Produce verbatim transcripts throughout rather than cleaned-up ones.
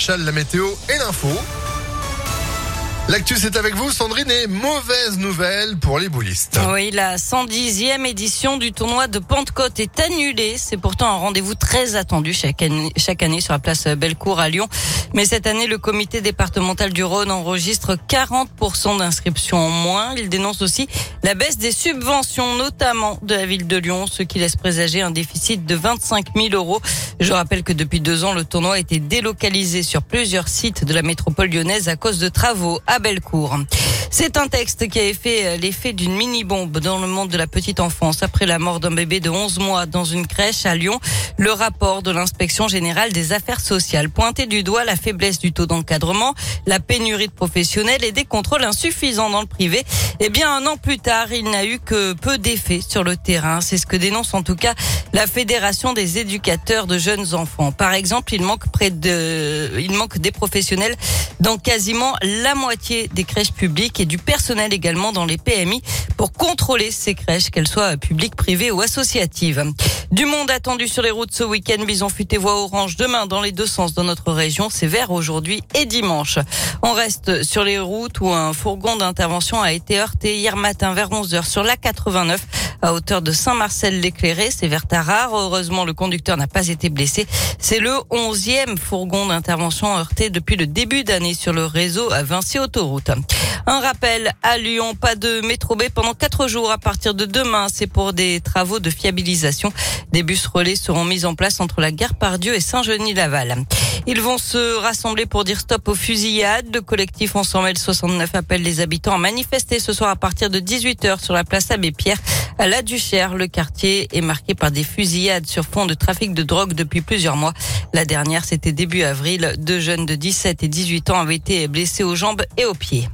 Marchal, la météo et l'info. L'actu, c'est avec vous, Sandrine, et mauvaise nouvelle pour les boulistes. Oui, la cent dixième édition du tournoi de Pentecôte est annulée. C'est pourtant un rendez-vous très attendu chaque année, chaque année sur la place Bellecour à Lyon. Mais cette année, le comité départemental du Rhône enregistre quarante pour cent d'inscriptions en moins. Il dénonce aussi la baisse des subventions, notamment de la ville de Lyon, ce qui laisse présager un déficit de vingt-cinq mille euros. Je rappelle que depuis deux ans, le tournoi a été délocalisé sur plusieurs sites de la métropole lyonnaise à cause de travaux à Bellecour. C'est un texte qui avait fait l'effet d'une mini-bombe dans le monde de la petite enfance après la mort d'un bébé de onze mois dans une crèche à Lyon. Le rapport de l'inspection générale des affaires sociales pointait du doigt la faiblesse du taux d'encadrement, la pénurie de professionnels et des contrôles insuffisants dans le privé. Eh bien, un an plus tard, il n'a eu que peu d'effets sur le terrain. C'est ce que dénonce en tout cas la Fédération des éducateurs de jeunes enfants. Par exemple, il manque près de, il manque des professionnels dans quasiment la moitié des crèches publiques et du personnel également dans les P M I pour contrôler ces crèches, qu'elles soient publiques, privées ou associatives. Du monde attendu sur les routes ce week-end. Bison futé voie orange demain dans les deux sens dans notre région. C'est vert aujourd'hui et dimanche. On reste sur les routes où un fourgon d'intervention a été heurté hier matin vers onze heures sur l'A quatre-vingt-neuf à hauteur de Saint-Marcel-l'Éclairé. C'est vers Tarare. Heureusement, le conducteur n'a pas été blessé. C'est le onzième fourgon d'intervention heurté depuis le début d'année sur le réseau à Vinci Autoroute. Un rappel à Lyon, pas de métro B pendant quatre jours à partir de demain. C'est pour des travaux de fiabilisation. Des bus relais seront mis en place entre la gare Pardieu et Saint-Genis-Laval. Ils vont se rassembler pour dire stop aux fusillades. Le collectif On s'en mêle soixante-neuf appelle les habitants à manifester ce soir à partir de dix-huit heures sur la place Abbé-Pierre. À La Duchère, le quartier est marqué par des fusillades sur fond de trafic de drogue depuis plusieurs mois. La dernière, c'était début avril. Deux jeunes de dix-sept et dix-huit ans avaient été blessés aux jambes et aux pieds.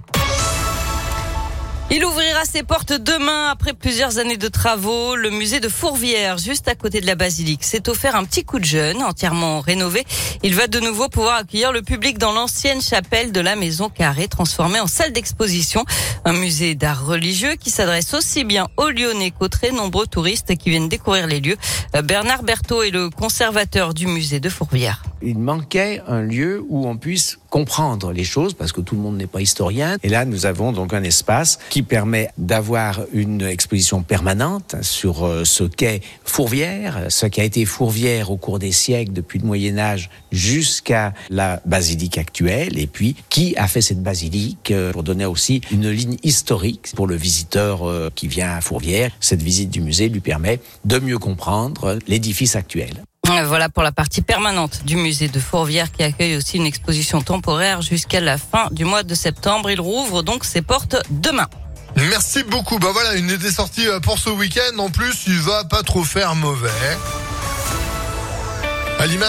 Il ouvrira ses portes demain après plusieurs années de travaux. Le musée de Fourvière, juste à côté de la basilique, s'est offert un petit coup de jeune, entièrement rénové. Il va de nouveau pouvoir accueillir le public dans l'ancienne chapelle de la Maison Carrée, transformée en salle d'exposition. Un musée d'art religieux qui s'adresse aussi bien aux Lyonnais qu'aux très nombreux touristes qui viennent découvrir les lieux. Bernard Berthaud est le conservateur du musée de Fourvière. Il manquait un lieu où on puisse comprendre les choses, parce que tout le monde n'est pas historien. Et là, nous avons donc un espace qui permet d'avoir une exposition permanente sur ce qu'est Fourvière, ce qui a été Fourvière au cours des siècles, depuis le Moyen-Âge jusqu'à la basilique actuelle, et puis qui a fait cette basilique, pour donner aussi une ligne historique pour le visiteur qui vient à Fourvière. Cette visite du musée lui permet de mieux comprendre l'édifice actuel. Voilà pour la partie permanente du musée de Fourvière qui accueille aussi une exposition temporaire jusqu'à la fin du mois de septembre. Il rouvre donc ses portes demain. Merci beaucoup. Bah voilà, une idée sortie pour ce week-end. En plus, il va pas trop faire mauvais. À l'image